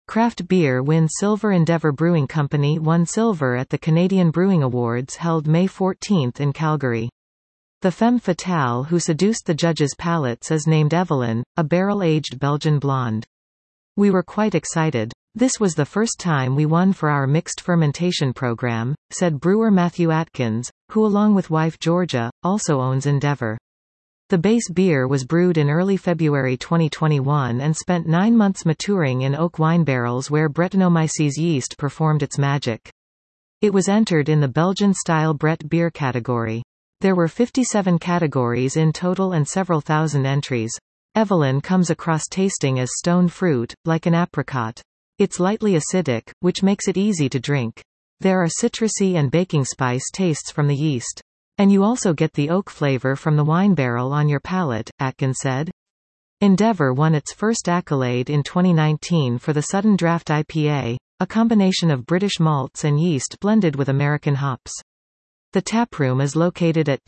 Craft beer wins silver. Endeavour Brewing Company won silver at the Canadian Brewing Awards held May 14 in Calgary. The femme fatale who seduced the judges' palates is named Evelyn, a barrel-aged Belgian blonde. We were quite excited. This was the first time we won for our mixed fermentation program, said brewer Matthew Atkins, who along with wife Georgia, also owns Endeavour. The base beer was brewed in early February 2021 and spent 9 months maturing in oak wine barrels where Brettanomyces yeast performed its magic. It was entered in the Belgian-style Brett beer category. There were 57 categories in total and several thousand entries. Evelyn comes across tasting as stone fruit, like an apricot. It's lightly acidic, which makes it easy to drink. There are citrusy and baking spice tastes from the yeast. And you also get the oak flavor from the wine barrel on your palate, Atkins said. Endeavour won its first accolade in 2019 for the Sudden Draft IPA, a combination of British malts and yeast blended with American hops. The taproom is located at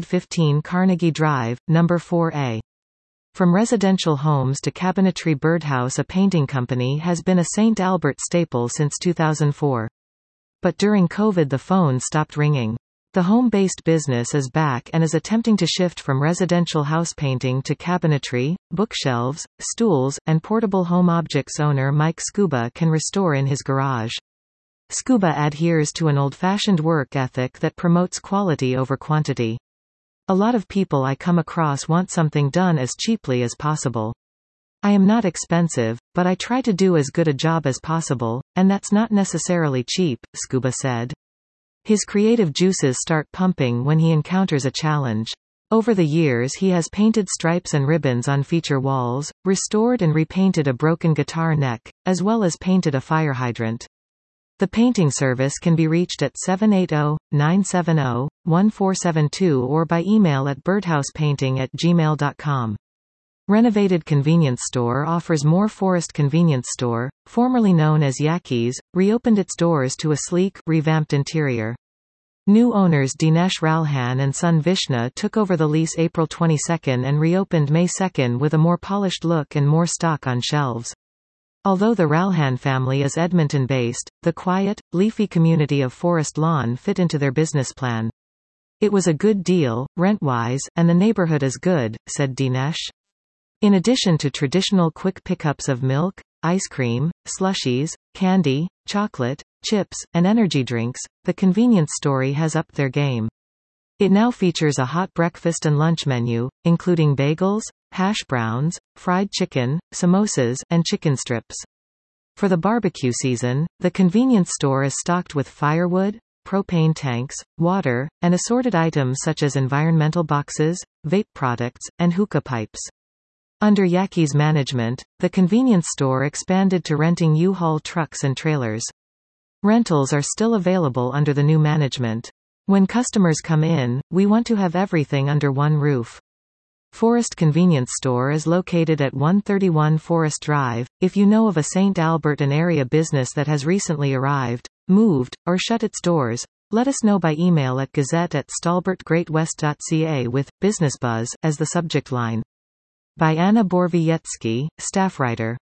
215 Carnegie Drive, No. 4A. From residential homes to cabinetry, Birdhouse, a painting company, has been a St. Albert staple since 2004. But during COVID the phone stopped ringing. The home-based business is back and is attempting to shift from residential house painting to cabinetry, bookshelves, stools, and portable home objects. Owner Mike Scuba can restore in his garage. Scuba adheres to an old-fashioned work ethic that promotes quality over quantity. A lot of people I come across want something done as cheaply as possible. I am not expensive, but I try to do as good a job as possible, and that's not necessarily cheap, Scuba said. His creative juices start pumping when he encounters a challenge. Over the years he has painted stripes and ribbons on feature walls, restored and repainted a broken guitar neck, as well as painted a fire hydrant. The painting service can be reached at 780-970-1472 or by email at birdhousepainting@gmail.com. Renovated Convenience Store offers More Forest Convenience Store, formerly known as Yakki's, reopened its doors to a sleek, revamped interior. New owners Dinesh Ralhan and son Vishna took over the lease April 22 and reopened May 2 with a more polished look and more stock on shelves. Although the Ralhan family is Edmonton-based, the quiet, leafy community of Forest Lawn fit into their business plan. It was a good deal, rent-wise, and the neighborhood is good, said Dinesh. In addition to traditional quick pickups of milk, ice cream, slushies, candy, chocolate, chips, and energy drinks, the convenience store has upped their game. It now features a hot breakfast and lunch menu, including bagels, hash browns, fried chicken, samosas, and chicken strips. For the barbecue season, the convenience store is stocked with firewood, propane tanks, water, and assorted items such as environmental boxes, vape products, and hookah pipes. Under Yakki's management, the convenience store expanded to renting U-Haul trucks and trailers. Rentals are still available under the new management. When customers come in, we want to have everything under one roof. Forest Convenience Store is located at 131 Forest Drive. If you know of a St. Albert and area business that has recently arrived, moved, or shut its doors, let us know by email at gazette@stalbertgreatwest.ca with "Business Buzz" as the subject line. By Anna Borwiecki, staff writer.